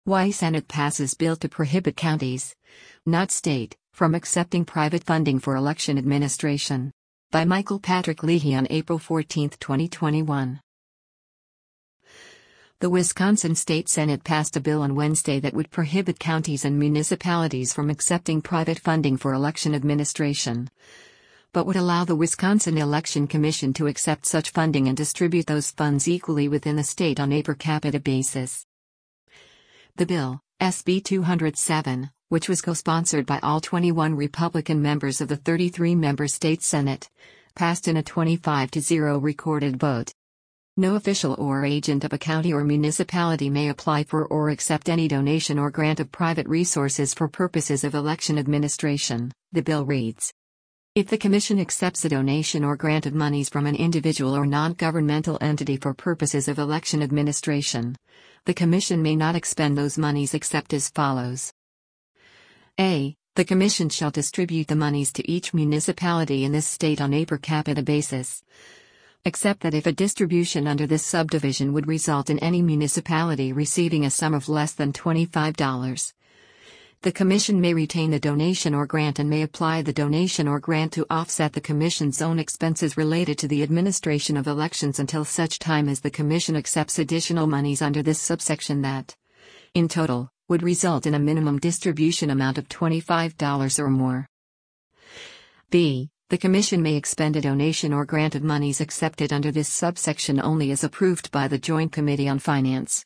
Why Senate passes bill to prohibit counties, not state, from accepting private funding for election administration. By Michael Patrick Leahy on April 14, 2021. The Wisconsin State Senate passed a bill on Wednesday that would prohibit counties and municipalities from accepting private funding for election administration, but would allow the Wisconsin Election Commission to accept such funding and distribute those funds equally within the state on a per capita basis. The bill, SB 207, which was co-sponsored by all 21 Republican members of the 33-member state Senate, passed in a 25-0 recorded vote. No official or agent of a county or municipality may apply for or accept any donation or grant of private resources for purposes of election administration, the bill reads. If the Commission accepts a donation or grant of monies from an individual or non-governmental entity for purposes of election administration, the Commission may not expend those monies except as follows. A. The Commission shall distribute the monies to each municipality in this state on a per capita basis, except that if a distribution under this subdivision would result in any municipality receiving a sum of less than $25, the Commission may retain the donation or grant and may apply the donation or grant to offset the Commission's own expenses related to the administration of elections until such time as the Commission accepts additional monies under this subsection that, in total, would result in a minimum distribution amount of $25 or more. B. The Commission may expend a donation or grant of monies accepted under this subsection only as approved by the Joint Committee on Finance.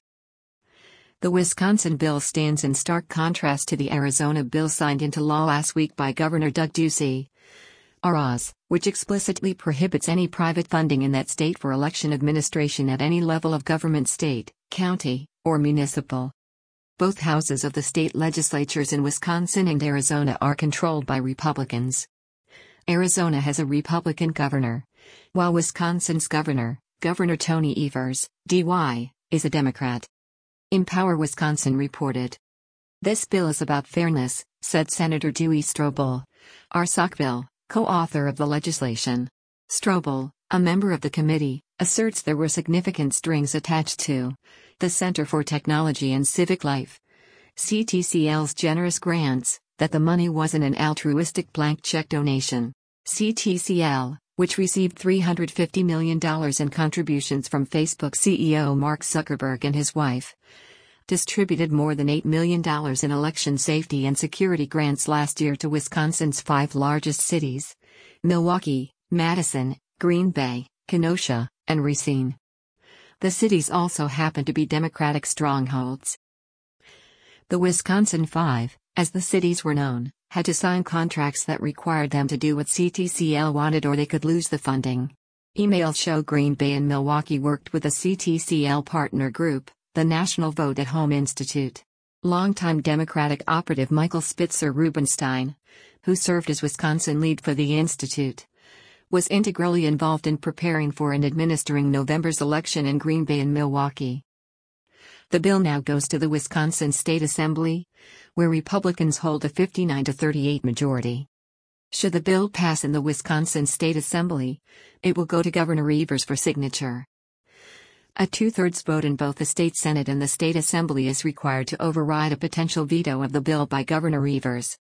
The Wisconsin bill stands in stark contrast to the Arizona bill signed into law last week by Governor Doug Ducey, ROZ, which explicitly prohibits any private funding in that state for election administration at any level of government, state, county, or municipal. Both houses of the state legislatures in Wisconsin and Arizona are controlled by Republicans. Arizona has a Republican governor, while Wisconsin's governor, Governor Tony Evers, DY, is a Democrat. Empower Wisconsin reported. This bill is about fairness, said Senator Dewey Strobel, R. Sackville, co-author of the legislation. Strobel, a member of the committee, asserts there were significant strings attached to the Center for Technology and Civic Life, CTCL's generous grants, that the money wasn't an altruistic blank check donation. CTCL, which received $350 million in contributions from Facebook CEO Mark Zuckerberg and his wife, distributed more than $8 million in election safety and security grants last year to Wisconsin's 5 largest cities: Milwaukee, Madison, Green Bay, Kenosha, and Racine. The cities also happen to be Democratic strongholds. The Wisconsin Five, as the cities were known, had to sign contracts that required them to do what CTCL wanted or they could lose the funding. Emails show Green Bay and Milwaukee worked with a CTCL partner group, the National Vote at Home Institute. Longtime Democratic operative Michael Spitzer Rubenstein, who served as Wisconsin lead for the institute, was integrally involved in preparing for and administering November's election in Green Bay and Milwaukee. The bill now goes to the Wisconsin State Assembly, where Republicans hold a 59-38 majority. Should the bill pass in the Wisconsin State Assembly, it will go to Governor Evers for signature. A two-thirds vote in both the state Senate and the state Assembly is required to override a potential veto of the bill by Governor Evers.